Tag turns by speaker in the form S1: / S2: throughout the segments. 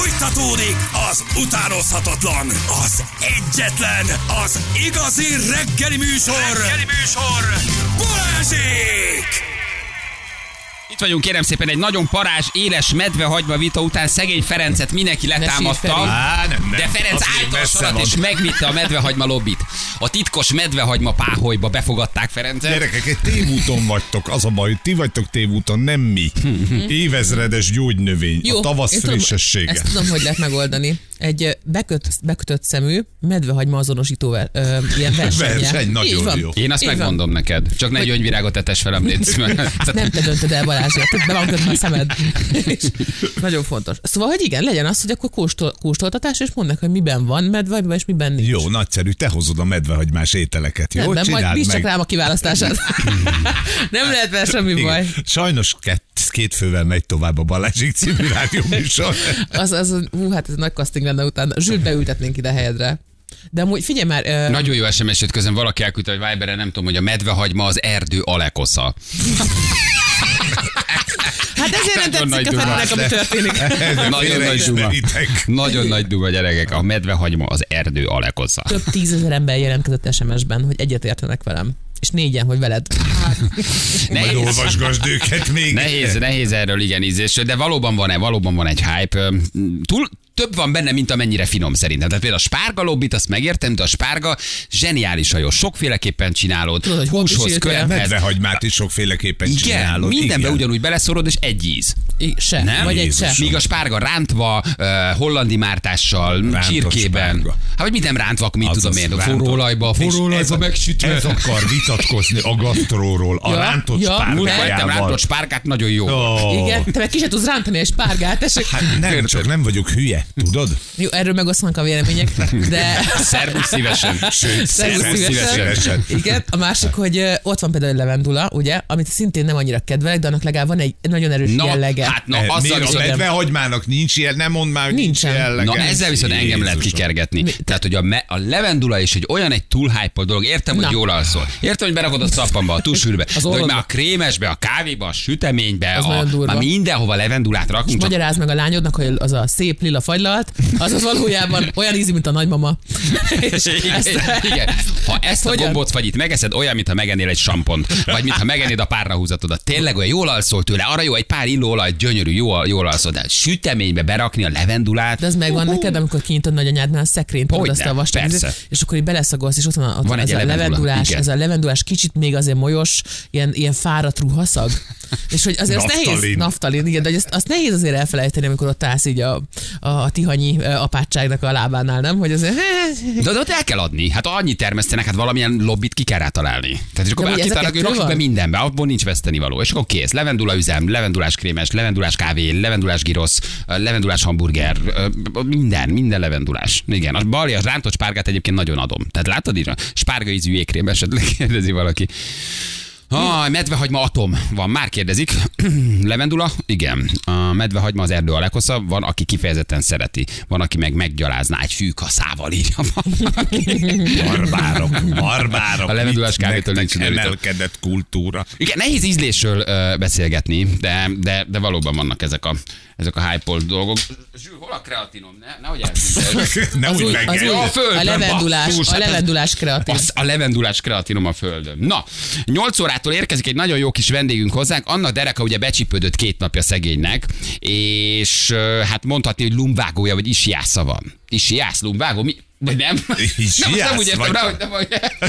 S1: Fújtatódik az utánozhatatlan, az egyetlen, az igazi reggeli műsor, Balázsék!
S2: Itt vagyunk, kérem szépen, egy nagyon parázs, éles medvehagyma vita után szegény Ferencet mindenki letámadta. De Ferenc állta a sorat és megvitte a medvehagyma lobbit. A titkos medvehagyma páholyba befogadták Ferencet.
S3: Gyerekek, egy tévúton vagytok, az a baj, ti vagytok tévúton, nem mi. Évezredes gyógynövény, jó, a tavasz frissessége.
S4: Ezt tudom, hogy lehet megoldani. Egy bekötött szemű medvehagyma azonosító ilyen verseny,
S3: nagyon jó.
S2: Én azt megmondom neked, csak ne gyöngyvirágot etes velem, létsz.
S4: Nem te döntöd el, Balázsért, be van kötve a szemed. Nagyon fontos. Szóval, hogy igen, legyen az, hogy akkor kóstoltatás, és mondd meg, hogy miben van medvehagyma, és miben nincs.
S3: Jó, nagyszerű, te hozod a medvehagymás ételeket, jó?
S4: Nem, majd bízd csak rám a kiválasztását. Nem lehet vele semmi baj.
S3: Sajnos két fővel megy tovább a Balázsék című rádióműsor.
S4: Hát ez nagy casting lenne utána. Zsűrt beültetnénk ide helyedre. De amúgy figyelj már...
S2: Nagyon jó SMS jött közben, valaki elküldte, hogy Viberen, nem tudom, hogy a medvehagyma az erdő alekosza.
S4: Hát ezért nem tetszik a Ferinek, ami történik.
S2: Nagyon nagy duma. Nagyon nagy duma, gyerekek. A medvehagyma az erdő alekosza.
S4: Több 10 000 ember jelentkezett SMS-ben, hogy egyetértenek velem. És 4-en, hogy veled.
S3: Majd olvasgasd őket még.
S2: Nehéz erről igen ízésről, de valóban van egy hype. Több van benne, mint amennyire finom szerintem. Tehát például a spárga lobbit, azt megértem, de a spárga zseniálisan jó. Sokféleképpen csinálod.
S4: Tudod,
S2: húshoz,
S3: kölyekhez. Medvehagymát is sokféleképpen csinálod.
S2: Mindenbe ugyanúgy beleszorod, és egy íz.
S4: Se.
S2: Nem?
S4: Vagy egy se.
S2: Míg a spárga rántva, hollandi mártással, csirkében. Hát vagy mit nem rántva, mit tudom én, forróolajba megsütve.
S3: Ez akar vitatkozni a gasztróról, a rántott spárgájával.
S2: Rántott spárgát nagyon jó.
S4: Igen, te meg ki se tudsz rántani egy spárgát.
S3: Hát nem, csak nem vagyok hülye. Tudod?
S4: Jó, erről megosztanak a vélemények, de...
S2: Szervusz szívesen.
S4: Szervusz szívesen. Igen, a másik, hogy ott van például a levendula, ugye, amit szintén nem annyira kedvelek, de annak legalább van egy nagyon erős jellege.
S2: Hát,
S3: a medvehagymának nincs ilyen, nem mondd már, hogy nincs jellege.
S2: Na ezzel viszont engem lehet kikergetni. Tehát, hogy a levendula is egy túl hype dolog. Értem, hogy jól alszol. Értem, hogy berakod a szappamba, a tusűrbe. De hogy már a krémesbe, a kávéba, a süteménybe, már mindenhova levendulát rakunk.
S4: Magyarázd meg a lányodnak, hogy az a szép lila fagylalt, az valójában olyan ízű, mint a nagymama.
S2: Igen. Ha ezt a gombócfagyit megeszed, olyan, mintha megennél egy sampont, vagy mintha megennéd a párnahúzatodat. Tényleg olyan jól alszol tőle, arra jó, egy pár illóolaj, gyönyörű, jól alszol, de süteménybe berakni a levendulát.
S4: De ez megvan neked, amikor kinyitod nagyanyádnál a szekrényt, tudod azt a vastag ízét, és akkor így beleszagolsz, és ott van ez a levendulás, ez a levendulás kicsit még azért molyos, ilyen fáradt ruhaszag. És hogy azért azt nehéz, naftalin, igen, de azt nehéz azért elfelejteni, amikor ott állsz így a tihanyi apátságnak a lábánál, nem? Hogy azért...
S2: De ott el kell adni. Hát annyit termesztenek, hát valamilyen lobbit ki kell rátalálni. Tehát és akkor kitalálnak, hogy rakjuk be mindenbe, abból nincs vesztenivaló. És akkor kész. Levendula üzem, levendulás krémes, levendulás kávé, levendulás girosz, levendulás hamburger, minden levendulás. Igen, a balja, a rántott spárgát egyébként nagyon adom. Tehát látod így? Spárga ízű jégkrém esetleg kérdezi valaki. Medvehagyma atom van, már kérdezik. Levendula? Igen. A medvehagyma az erdő alekosza, van, aki kifejezetten szereti. Van, aki meg meggyalázná egy fűkaszával, írja.
S3: Barbárok.
S2: A levendulás kávétől nincs
S3: emelkedett kultúra.
S2: Igen, nehéz ízlésről beszélgetni, de valóban vannak ezek a hype-olt dolgok. Zsül, hol a kreatinom? Nehogy eltűnj.
S4: A levendulás kreatin.
S2: A levendulás kreatinom a földön. Na, 8 órától érkezik egy nagyon jó kis vendégünk hozzánk. Anna Dereka ugye becsípődött 2 napja szegénynek, és hát mondhatni, hogy lumbvágója, vagy isiásza van. Isiász, lumbvágó, mi? Vagy nem? Nem úgy értem rá, hogy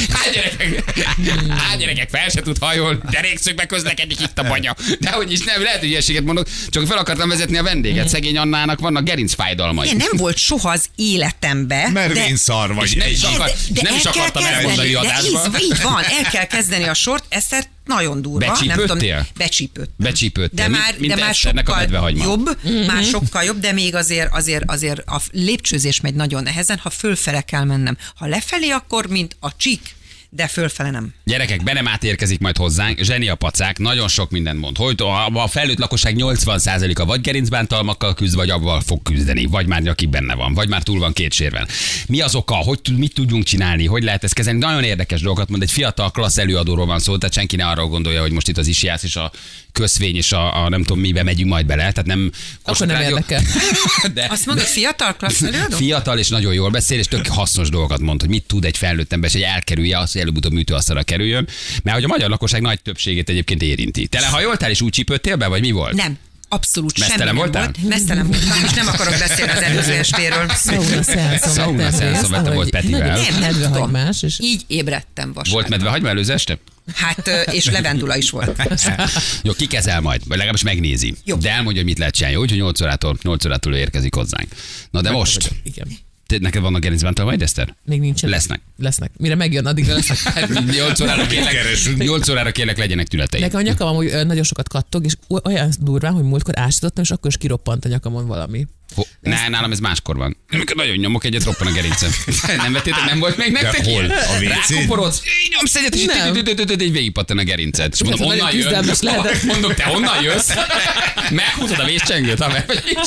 S2: hány gyerekek fel se tud hajolni, derékszögbe közlekedik itt a banya. De hogy is nem, lehet, hogy ilyeséget mondok, csak fel akartam vezetni a vendéget. Szegény Annának vannak gerincfájdalmai.
S5: Nem volt soha az életemben.
S3: Mert én szar vagy.
S2: Nem is akartam elmondani adásba.
S5: Így van, el kell kezdeni a sort, ezt nagyon durva.
S2: Becsípődtél?
S5: Becsípődtél. De már sokkal jobb, sokkal jobb, de még azért a lépcsőzés megy nagyon nehezen, ha fölfele kell mennem. Ha lefelé, akkor mint a csík. de fölfele nem.
S2: Gyerekek, Benemát érkezik majd hozzánk, zseni a pacák, nagyon sok mindent mond. Hogy a felnőtt lakosság 80%-a vagy gerincbántalmakkal küzd, vagy abban fog küzdeni, vagy már nyakig benne van, vagy már túl van 2 sérven. Mi az oka, mit tudjunk csinálni, hogy lehet ezt kezelni? Nagyon érdekes dolgokat mond, egy fiatal klassz előadóról van szó, tehát senki ne arra gondolja, hogy most itt az Isiász és a közvény és a nem tudom mibe megyünk majd bele, tehát nem...
S4: Akkor nem érdekel.
S2: De,
S5: azt mondod, fiatal klassz előadó?
S2: Fiatal és nagyon jól beszél, és tök hasznos dolgokat mond, hogy mit tud egy felnőtt ember, és hogy elkerülje azt, hogy előbb-utóbb műtőasztalra kerüljön, mert hogy a magyar lakosság nagy többségét egyébként érinti. Te lehajoltál és úgy csípődtél be, vagy mi volt?
S5: Nem. Abszolút semmi
S2: nem voltál?
S5: Mesztelen voltam, és nem akarok beszélni az előző estéről.
S2: Sauna szeánszon vettem volt Petivel.
S4: Nem tudom.
S5: Így ébredtem vasárnap.
S2: Volt medvehagyma előző este?
S5: Hát, és levendula is volt.
S2: Jó, kikezel majd, vagy legalábbis megnézi. Jó. De elmondja, hogy mit lehet csinálni. Úgyhogy 8 órától ő érkezik hozzánk. Na de most...
S4: Igen.
S2: Neked vannak gerincbántalmaid, Eszter?
S4: Még nincsen.
S2: Lesznek.
S4: Mire megjön, addigra lesznek.
S2: 8 órára kérlek, legyenek tüneteid.
S4: Nekem a nyakam amúgy nagyon sokat kattog, és olyan durván, hogy múltkor ásítottam, és akkor is kiroppant a nyakamon valami.
S2: Nálam ez máskor van. Amikor nagyon nyomok egyet, roppan a gerincem. Nem vettétek, nem volt még nektek?
S3: Hol? A WC-n?
S2: Rákoporodsz, így nyomsz egyet, és így végigpattan a gerinced. És mondom, honnan jössz? Mondom, te honnan jössz? Meghúzod a vészcsengőt, amely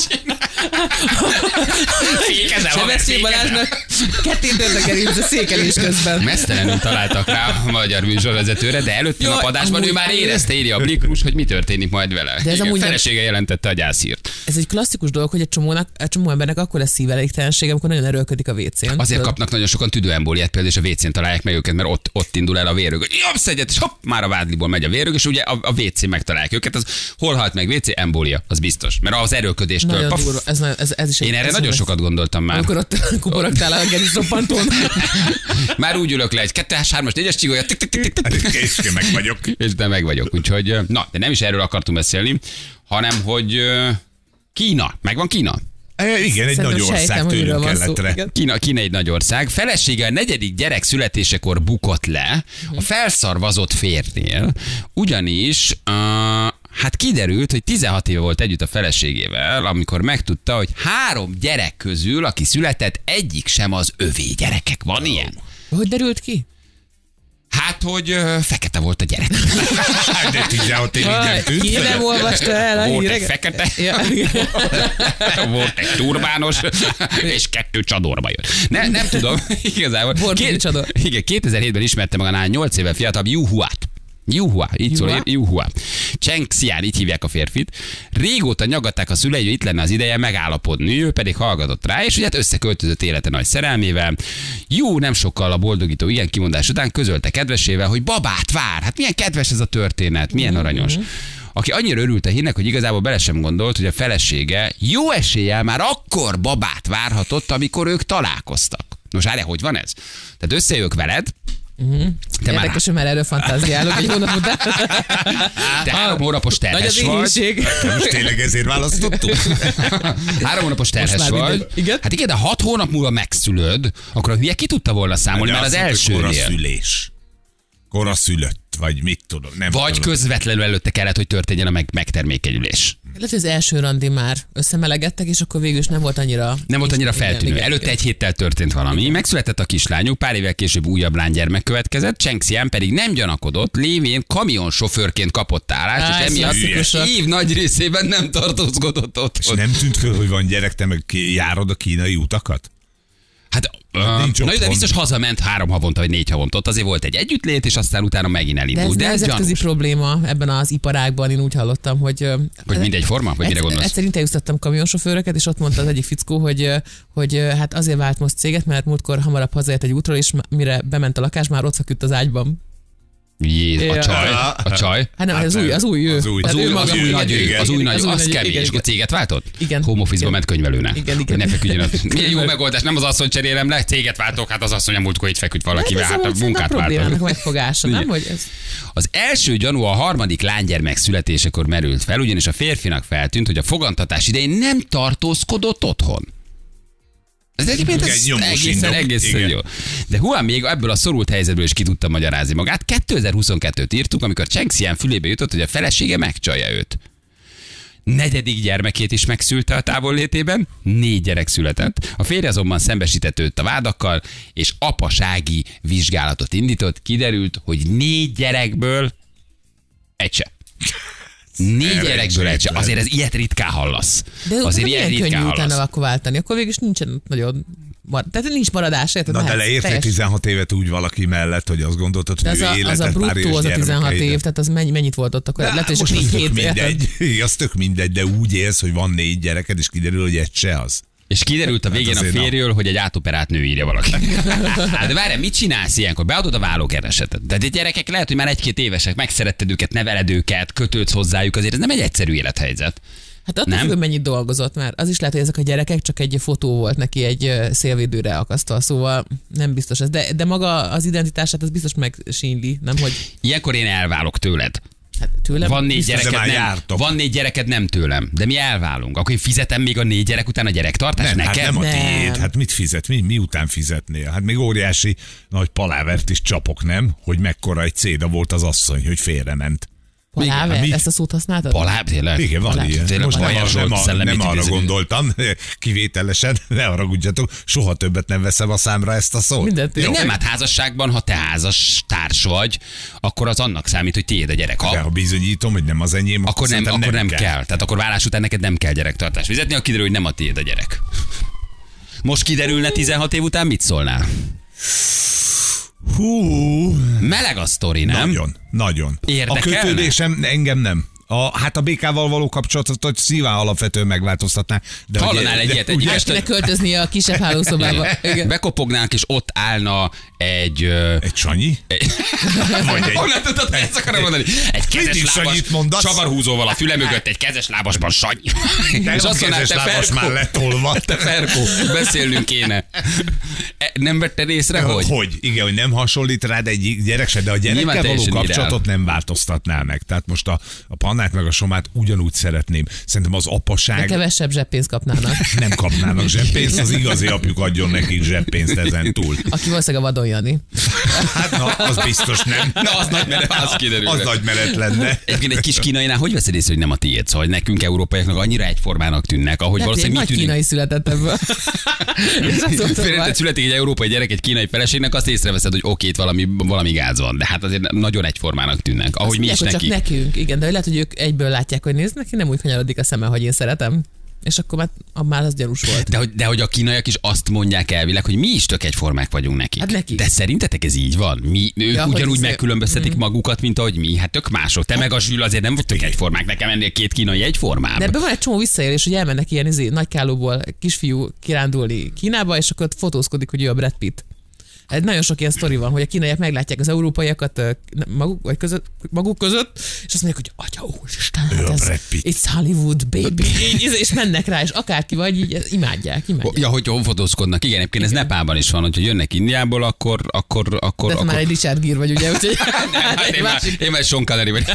S2: fékezel,
S4: Sebesség Balázsnak ketté tört a gerince székelés közben.
S2: Mesztelenül találtak rá a magyar műsorvezetőre, de előtti nap adásban ő már érezte, írja a Blikrus, hogy mi történik majd vele. De ez a felesége jelentette a gyászhírt.
S4: Ez egy klasszikus dolog, hogy egy csomó embernek akkor lesz szívelégtelenség, amikor nagyon erőlködik a WC-n.
S2: Azért kapnak nagyon sokan tüdőembóliát, például, és a WC-n találják meg őket, mert ott indul el a vérrög. Nyomsz egyet, és hopp, már a vádliból megy a vérrög, és ugye a WC-n megtalálják őket. Az hol halt meg WC? Embólia, az biztos. Mert az erőlködéstől. Ez is én erre nagyon sokat gondoltam már.
S4: Amikor ott kuporogtál a gerincroppantón.
S2: Már úgy ülök le, egy 2-es, 3-as, 4-es csigolya,
S3: és meg vagyok.
S2: És de meg vagyok. Úgyhogy, na, de nem is erről akartunk beszélni, hanem hogy Kína. Megvan Kína?
S3: Igen, egy nagy ország tőlünk keletre.
S2: Kína egy nagy ország. Felesége a 4. gyerek születésekor bukott le a felszarvazott férjnél, ugyanis hát kiderült, hogy 16 éve volt együtt a feleségével, amikor megtudta, hogy 3 gyerek közül, aki született, egyik sem az övé. Gyerekek. Van ilyen?
S4: Hogy derült ki?
S2: Hát, hogy fekete volt a gyerek.
S3: De 16 évig nem tűnt.
S4: Ki nem olvasta el a
S2: Volt
S4: híreket?
S2: egy fekete, volt egy turbános, és 2 csadorba jött. Nem tudom, igazából.
S4: Csador.
S2: Igen, 2007-ben ismerte magánál 8 éve fiatalabb Juhua, így szól, Juhua. Cheng Xian, így hívják a férfit. Régóta nyagatták a szülei, hogy itt lenne az ideje megállapodni, ő pedig hallgatott rá, és ugye hát összeköltözött élete nagy szerelmével. Nem sokkal a boldogító ilyen kimondás után közölte kedvesével, hogy babát vár. Hát milyen kedves ez a történet, milyen aranyos. Aki annyira örült a hírnek, hogy igazából bele sem gondolt, hogy a felesége jó eséllyel már akkor babát várhatott, amikor ők találkoztak. Nos, várjál, hogy van ez? Tehát összejövök veled,
S4: Érdekes, hogy már erről fantáziálok egy hónap után.
S2: Te 3 hónapos terhes vagy.
S3: Most tényleg ezért választottuk?
S2: 3 hónapos terhes vagy.
S4: Igen?
S2: Hát igen, de 6 hónap múlva megszülöd, akkor a hülye ki tudta volna számolni, mert az elsőnél.
S3: Koraszülés. Koraszülött, vagy mit tudom. Nem
S2: vagy
S3: tudom.
S2: Közvetlenül előtte kellett, hogy történjen a megtermékenyülés.
S4: Lehet, hogy az első randi már összemelegedtek, és akkor végül is nem volt annyira...
S2: Nem volt annyira feltűnő. Igen, előtte egy héttel történt valami. Megszületett a kislányuk, pár évvel később újabb lánygyermek következett, Cheng Xian pedig nem gyanakodott, lévén kamionsofőrként kapott állást, és emiatt év nagy részében nem tartózkodott ott.
S3: És nem tűnt föl, hogy van gyerek, te meg járod a kínai utakat?
S2: Hát, de biztos hazament 3 havonta, vagy 4 havonta. Ott azért volt egy együttlét, és aztán utána megint elindult.
S4: De ez nemzetközi probléma ebben az iparágban, én úgy hallottam, hogy
S2: mindegy forma, vagy mire gondolsz?
S4: Egyszer interjúztattam kamionsofőröket, és ott mondta az egyik fickó, hogy hát azért vált most céget, mert múltkor hamarabb hazajött egy útról, és mire bement a lakás, már ott feküdt az ágyban.
S2: A csaj.
S4: Hát nem, az új ő.
S2: Az új nagy, az kemény. És akkor céget váltott?
S4: Igen.
S2: Home office-ba ment könyvelőnek.
S4: Igen.
S2: Hogy ne feküdjön. Milyen jó megoldás, nem az asszony cserélem le, céget váltok, hát az asszony a múltkor itt feküdt valakivel, hát a munkát váltott.
S4: Megfogása, nem? Hogy ez...
S2: Az első gyanú a 3. lánygyermek születésekor merült fel, ugyanis a férfinak feltűnt, hogy a fogantatás idején nem tartózkodott otthon. Ez egyébként egészen jó. De Juan még ebből a szorult helyzetből is ki tudta magyarázni magát. 2022-t írtuk, amikor Cheng Xian fülébe jutott, hogy a felesége megcsalja őt. negyedik gyermekét is megszülte a távollétében, 4 gyerek született. A férje azonban szembesített őt a vádakkal, és apasági vizsgálatot indított. Kiderült, hogy 4 gyerekből egy se. 4 gyerekből egy se. Azért ez ilyet ritkán hallasz.
S4: De azért ilyen könnyű utána akkor váltani. Akkor végül is nincsen nagyon... Tehát nincs maradás, érted?
S3: Na de leérte 16 évet úgy valaki mellett, hogy azt gondoltad, hogy ő életet
S4: az a bruttó, az a 16 év, tehát az mennyit volt ott akkor? Lehet, hogy csak 4
S3: mindegy, az tök mindegy, de úgy élsz, hogy van 4 gyereked, és kiderül, hogy egy se az.
S2: És kiderült a végén a férjről, hogy egy átoperált nő írja valaki. Hát de várjál, mit csinálsz ilyenkor? Beadod a vállókeresetet. De a gyerekek lehet, hogy már 1-2 évesek, megszeretted őket, neveled őket, kötődsz hozzájuk, azért ez nem egy egyszerű élethelyzet.
S4: Hát attól függ, mennyit dolgozott már. Az is lehet, hogy ezek a gyerekek csak egy fotó volt neki egy szélvédőre akasztva, szóval nem biztos ez. De maga az identitását az biztos megsínli, nem hogy...
S2: Ilyenkor én elválok tőled.
S4: Hát tőlem
S2: van 4 gyereked, nem tőlem. De mi elválunk. Akkor én fizetem még a 4 gyerek után a gyerektartást neked?
S3: Hát nem a tiéd. Hát mit fizet? Mi után fizetnél? Hát még óriási nagy palávert is csapok, nem? Hogy mekkora egy céda volt az asszony, hogy félrement.
S4: Paláver? Ezt a szót használtad?
S2: Paláver, tényleg?
S3: Igen, van ilyen.
S2: Most
S3: nem arra gondoltam, kivételesen, ne haragudjatok, soha többet nem veszem a számra ezt a szót.
S2: Nem, hát házasságban, ha te házas társ vagy, akkor az annak számít, hogy tiéd a gyerek.
S3: De ha bizonyítom, hogy nem az enyém,
S2: akkor nem kell. Tehát akkor vállás után neked nem kell gyerektartást fizetni, ha kiderül, hogy nem a tiéd a gyerek. Most kiderülne 16 év után, mit szólnál?
S3: Hú.
S2: Meleg a sztori, nem?
S3: Nagyon.
S2: Érdekelne?
S3: A kötődésem engem nem. Hát a békával való kapcsolatot, hogy szíván alapvetően megváltoztatná.
S2: Hallanál egy ilyet, egy
S4: este költöznie a kisebb hálószobába.
S2: Bekopognánk, és ott állna egy...
S3: Egy Sanyi?
S2: Honnan tudod, ezt akarom mondani? Egy kezes lábas, csavarhúzóval a füle mögött, egy kezes lábasban Sanyi.
S3: És azt mondná, te Ferkó, már letolva.
S2: Te Ferkó, beszélnünk kéne. Nem vetted észre, hogy?
S3: Hogy? Igen, hogy nem hasonlít rád egy gyerek se, de a gyerekkel való kapcsolatot nem változtatná meg. Tehát most a Pannát meg a Somát ugyanúgy szeretném. Szerintem az apaság...
S4: De kevesebb zseppénzt kapnának.
S3: Nem kapnának zseppénzt, az igazi apjuk adjon nekik zseppénzt ezen túl.
S4: Aki valószínűleg a Vadon Jani.
S3: Hát na, az biztos nem.
S2: Na, az nagy meret, az kiderül.
S3: Az nagy meret lenne.
S2: Egyébként egy kis kínainál hogy veszed észre, hogy nem a tiéd? Szóval nekünk európaiaknak annyira egyformának tűnnek, ahogy valószínűleg mi tűnünk.
S4: Nagy kínai született ebből.
S2: Félretett születik egy európai gyerek egy kínai feleségnek, azt észreveszed, hogy oké, itt valami gáz van, de hát azért nagyon egyformának tűnnek, ahogy mi is neki.
S4: Csak nekünk, igen, de lehet, hogy ők egyből látják, hogy nézd, neki nem úgy kanyarodik a szeme, hogy én szeretem. És akkor már az gyanús volt.
S2: De hogy a kínaiak is azt mondják elvileg, hogy mi is tök egyformák vagyunk nekik.
S4: Hát neki.
S2: De szerintetek ez így van? Ők ugyanúgy megkülönböztetik magukat, mint ahogy mi. Hát tök mások. Te meg a Zsül azért nem vagytok egyformák. Nekem ennél 2 kínai egyformább.
S4: De ebben van egy csomó visszaélés, hogy elmennek ilyen nagykálóból kisfiú kirándulni Kínába, és akkor fotózkodik, hogy ő a Brad Pitt. Nagyon sok ilyen sztori van, hogy a kínaiak meglátják az európaiakat maguk között, és azt mondják, hogy atya úristen, hát it's Hollywood, baby. És mennek rá, és akárki vagy, így imádják.
S2: Ja, hogy fotózkodnak. Igen, egyébként ez Nepálban is van, hogyha jönnek Indiából, akkor...
S4: De már egy Richard Gere vagy, ugye?
S2: Én már Sean Connery vagy.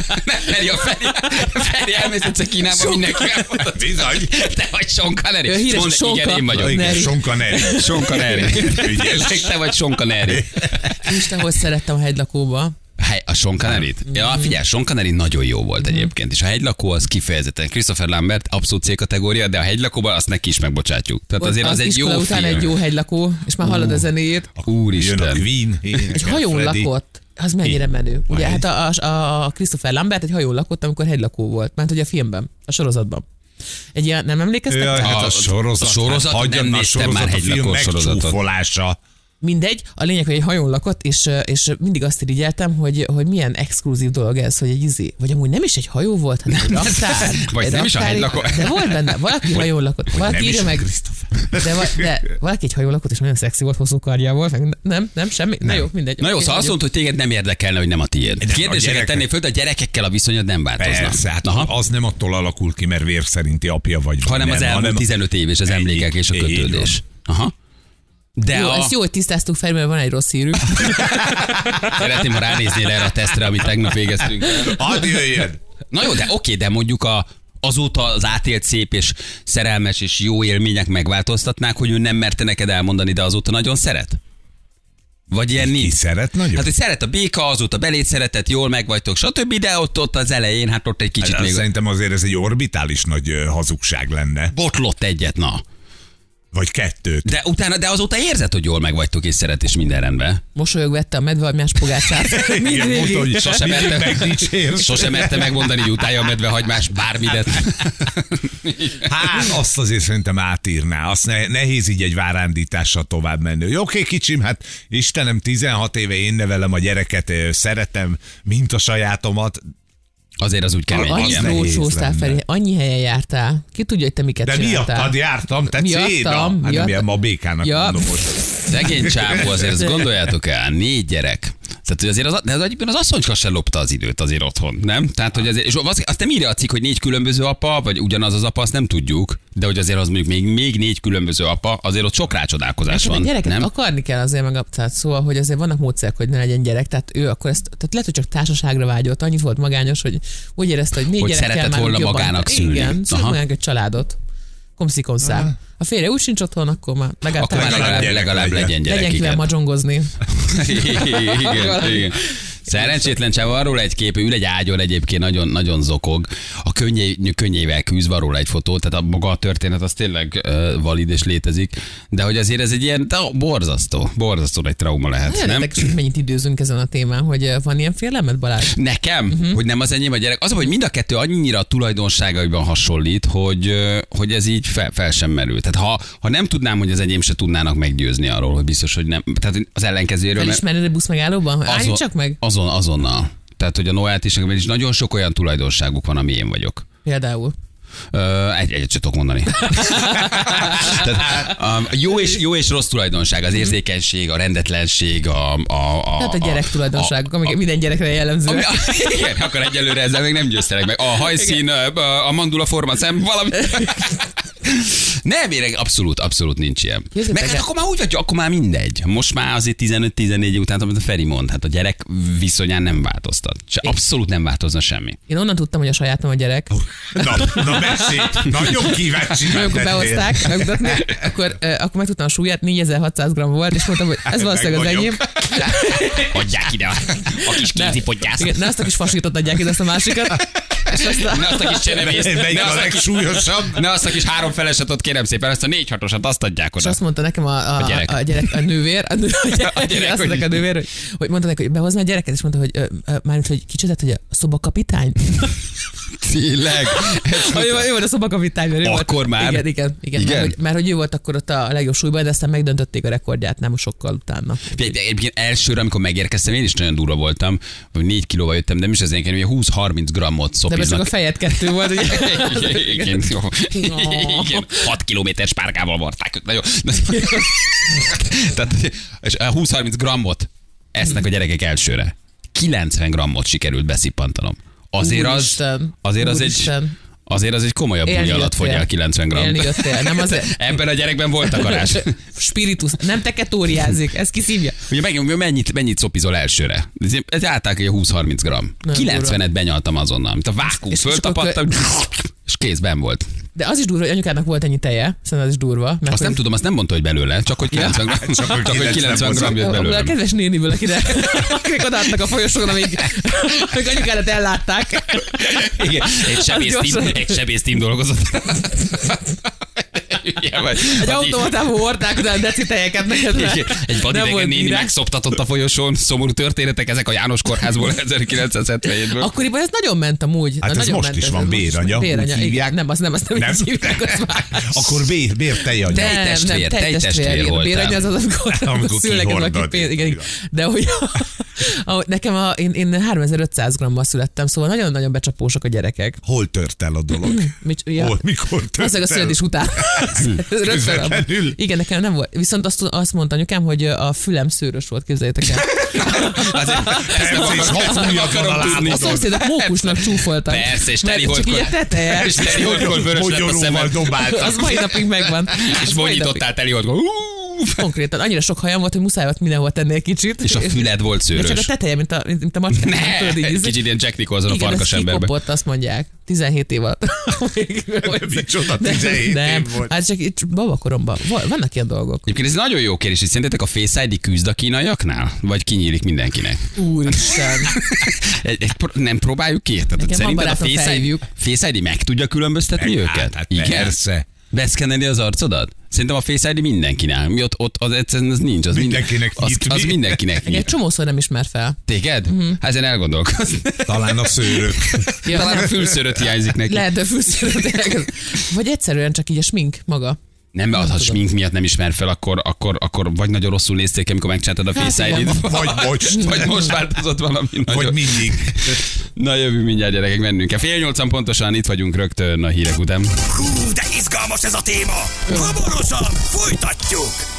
S2: Feri, elmész egyszer Kínába, mindenki elfotott.
S3: Bizony.
S2: Te vagy Sean Connery.
S4: Igen,
S2: én vagyok.
S3: Sean Connery.
S2: Sean Connery. Te vagy Sean Connery.
S4: Isten, hogy szerettem a hegylakóba.
S2: A Sean Conneryt? Ja, figyelj, Sean Connery nagyon jó volt egyébként, és a hegylakó az kifejezetten Christopher Lambert, abszolút C-kategória, de a hegylakóban azt neki is megbocsátjuk. Tehát azért az egy jó film.
S4: Után egy jó hegylakó, és már hallod a zenéjét.
S2: Úristen.
S3: Jön a Queen.
S4: Egy hajón lakott. Az mennyire menő. Ugye hát a Christopher Lambert egy hajón lakott, amikor hegylakó volt. Mert ugye a filmben, a sorozatban. Egy ilyen, nem emlékeztek?
S3: Hát a sorozat
S2: nem néztem már hegylakó sorozatot.
S4: Mindegy, a lényeg, hogy egy hajón lakott, és mindig azt irigyeltem, hogy milyen exkluzív dolog ez, hogy egy vagy amúgy nem is egy hajó volt, hanem egy raktár.
S2: Vagy nem is a hegylakó.
S4: De volt benne, valaki hajón lakott. Valaki írja meg. De valaki egy hajón lakott, és nagyon szexi volt, hosszú karjával. Nem, semmi. Na jó, mindegy.
S2: Na jó, szóval azt mondta, hogy téged nem érdekelne, hogy nem a tiéd. Kérdéseket tennél föl, de a gyerekekkel a viszonyod nem változna.
S3: Persze, hát az nem attól alakul ki, mert vér szerinti apja vagy.
S2: Hanem az elmúlt 15 év és az emlékek és a kötődés. Aha. De
S4: jó, ezt jó, hogy tisztáztuk fel, mert van egy rossz hírünk.
S2: Szeretném, ha ránéznél erre a tesztre, amit tegnap végeztünk.
S3: Hadd jöjjön!
S2: Na jó, de oké, de mondjuk azóta az átélt szép és szerelmes és jó élmények megváltoztatnák, hogy ő nem merte neked elmondani, de azóta nagyon szeret? Vagy ilyen nincs.
S3: Ki szeret nagyon?
S2: Hát, hogy szeret a béka, azóta belét szeretett, jól megvagytok, stb., de ott az elején, hát ott egy kicsit
S3: hát
S2: még...
S3: Szerintem azért ez egy orbitális nagy hazugság lenne.
S2: Botlott egyet, na.
S3: Vagy 2.
S2: De azóta érzed, hogy jól megvagytok és szeret, és minden rendben.
S4: Mosolyog vette a medvehagymás pogácsát.
S2: Sosem merte megmondani, hogy utálja a medvehagymás bármidet.
S3: Hát azt azért szerintem átírná. Azt nehéz így egy várándítással tovább menni. Oké, kicsim, hát Istenem, 16 éve én nevelem a gyereket, szeretem, mint a sajátomat.
S2: Azért az úgy kemény.
S4: Annyi lócsóztál felé, annyi helyen jártál. Ki tudja, hogy te miket csináltál.
S3: De miattad jártam, te céda. Hát nem ilyen ma békának mondom most.
S2: Szegény csávó, azért ezt gondoljátok el, 4 gyerek. Tehát, hogy azért az asszonyka sem lopta az időt azért otthon, nem? Tehát, hogy azért, és azt nem írja a cikk, hogy 4 különböző apa, vagy ugyanaz az apa, azt nem tudjuk, de hogy azért az mondjuk még 4 különböző apa, azért ott sok rácsodálkozás van.
S4: Gyereket
S2: nem?
S4: akarni kell azért meg, tehát szóval, hogy azért vannak módszerek, hogy ne legyen gyerek, tehát ő akkor ezt, tehát lehet, hogy csak társaságra vágyott, annyit volt magányos, hogy úgy érezte, hogy 4 gyerekkel
S2: szeretett
S4: már
S2: volna
S4: jobban.
S2: magának szülni.
S4: Igen, magának egy családot. Komszikomszál. A férje úgy sincs otthon, akkor már
S2: legalább legyen gyerek.
S4: Legyen kivel madzsongozni.
S2: Igen. Szerencsétlen csáv, arról egy kép, ül egy ágyon egyébként, nagyon, nagyon zokog. A könnyével küzd, van róla egy fotó, tehát maga a történet az tényleg valid és létezik. De hogy azért ez egy ilyen borzasztó egy trauma lehet, nem?
S4: Érdekes, hogy mennyit időzünk ezen a témán, hogy van ilyen félelmed, Balázs?
S2: Nekem? Hogy nem az enyém a gyerek? Az, hogy mind a kettő annyira tulajdonságaiban hasonlít, hogy ez így fel sem merül. Tehát ha nem tudnám, hogy az enyém se tudnának meggyőzni arról, hogy biztos, hogy nem. Tehát az ellenkezőről.
S4: Felismered a buszmegállóban? Állítsak meg?
S2: Azonnal. Tehát, hogy a Noelt is nagyon sok olyan tulajdonságuk van, ami én vagyok.
S4: Például?
S2: Egyet sem tudok mondani. Tehát, jó és rossz tulajdonság, az érzékenység, a rendetlenség,
S4: tehát a gyerek tulajdonságok, amik minden gyerekre jellemző.
S2: Igen, akkor egyelőre ezzel még nem győztelek meg. A hajszín, a mandula forma szem, valami... Nem, abszolút nincs ilyen. Meg hát akkor már úgy vagy, akkor már mindegy. Most már azért 15-14 év után, amit a Feri mond, hát a gyerek viszonyán nem változtat. Abszolút nem változna semmi.
S4: Én onnan tudtam, hogy a sajátom a gyerek.
S3: Na beszélj, nagyon kíváncsi.
S4: Amikor behozták megmutatni, akkor megtudtam a súlyát, 4600 g volt, és mondtam, hogy ez valószínűleg az enyém.
S2: Adják ide a kis kézipottyász.
S4: Ne azt a kis fasítot adják ide, azt a másikat.
S2: Ne azt a kis csenevészt. Ne azt a kis 3 felesetot, kérem szépen, ezt a 4-6-osat azt adják oda.
S4: És azt mondta nekem a nővér, a nővér, hogy mondta neki, hogy behozna a gyereket, és mondta, hogy mármint, hogy kicsit, hogy a szobakapitány.
S2: Tényleg?
S4: Ő volt a szobakapitány.
S2: Akkor már?
S4: Igen. Mert hogy ő volt akkor ott a legjobb súlyban, de aztán megdöntötték a rekordját, nem sokkal utána.
S2: Egyébként elsőre, amikor megérkeztem, én is nagyon durva voltam, hogy 4 kilóval jöttem, de mi is az én 20-30 grammot szopiznak.
S4: De csak a fejed 2 volt, ugye?
S2: Igen. 6 kilométer spárgával varták. Nagyon. Tehát 20-30 grammot esznek a gyerekek elsőre. 90 grammot sikerült beszippantanom. Azért az egy komolyabb buli alatt fogy el 90 gramm.
S4: Élni jöttél, nem azért.
S2: Ebben a gyerekben volt akarás.
S4: Spiritus, nem teketóriázik, ez kiszívja.
S2: Ugye mennyit szopizol elsőre? Ez általában 20-30 gramm. 90-et benyaltam azonnal, amit a vákum föltapadtam, és kézben volt.
S4: De az is durva, hogy anyukának volt ennyi teje, szerintem az is durva.
S2: Azt nem tudom, azt nem mondta, hogy belőle, csak hogy 90 gramm, csak hogy 90 gramm jött belőle.
S4: A kedves néniből, akik odaadtak a folyosón, amíg anyukádat ellátták.
S2: Igen, egy sebésztím dolgozott.
S4: Egy automatában hordták utána deci tejeket neked.
S2: Egy vadidegen néni megszoptatott a folyosón, szomorú történetek, ezek a János Kórházból 1977-ből.
S4: Akkoriban ez nagyon ment amúgy.
S3: Hát ez most is van, béranya.
S4: Nem, azt nem hívják.
S3: Akkor bértejanya.
S2: Tejtestvér volt.
S4: Béranya az, amikor szülnek valaki pénz. Igen. De hogy nekem én 3500 grammal születtem, szóval nagyon-nagyon becsapósak a gyerekek.
S3: Hol tört el a dolog? Mikor tört el?
S4: A születés után. Igen, nekem nem volt. Viszont azt mondta anyukám, hogy a fülem szőrös volt, képzeljétek el. A szomszédok mókusnak csúfoltak.
S2: Persze, és teli holtkor vörös lett a szemed.
S4: Az mai napig megvan.
S2: És vonyítottál teli holtkor.
S4: Konkrétan annyira sok hajam volt, hogy muszáj volt mindenhol tenni egy kicsit.
S2: És a füled volt szőrös.
S4: Csak a teteje, mint a macskán.
S2: Kicsit ilyen Jack Nicholson a farkas emberben.
S4: Igen, ez azt mondják. 17 év alatt.
S3: Micsoda 17 év volt.
S4: Hát csak itt babakoromban. Vannak ilyen dolgok.
S2: Egyébként ez nagyon jó kérdés, hogy szerintetek a Face ID küzd a kínaiaknál? Vagy kinyílik mindenkinek?
S4: Úristen.
S2: Nem próbáljuk ki? Tehát szerinted a Face ID meg tudja különböztetni őket?
S3: Hát persze.
S2: Beszkenneli az arcodat? Szerintem a Face ID mindenkinek. Mi ott az egyszerűen az nincs. Az
S3: mindenkinek nyit.
S2: Az mindenkinek nyit.
S4: Egy csomószor nem ismer fel.
S2: Téged? Hát ezen elgondolkozni.
S3: Talán a szőrök.
S2: Talán a fülszőröt hiányzik neki.
S4: Lehet, a fülszőröt. Vagy egyszerűen csak így a smink maga.
S2: Nem, mert ha smink miatt nem ismer fel, akkor vagy nagyon rosszul néztél ki, amikor megcsináltad a Face ID-t. Vagy most változott valami nagyon.
S3: Vagy mindig.
S2: Na jövő mindjárt, gyerekek, mennünk kell. 7:30 pontosan itt vagyunk rögtön a hírek után.
S1: Hú, de izgalmas ez a téma! Hamarosan folytatjuk!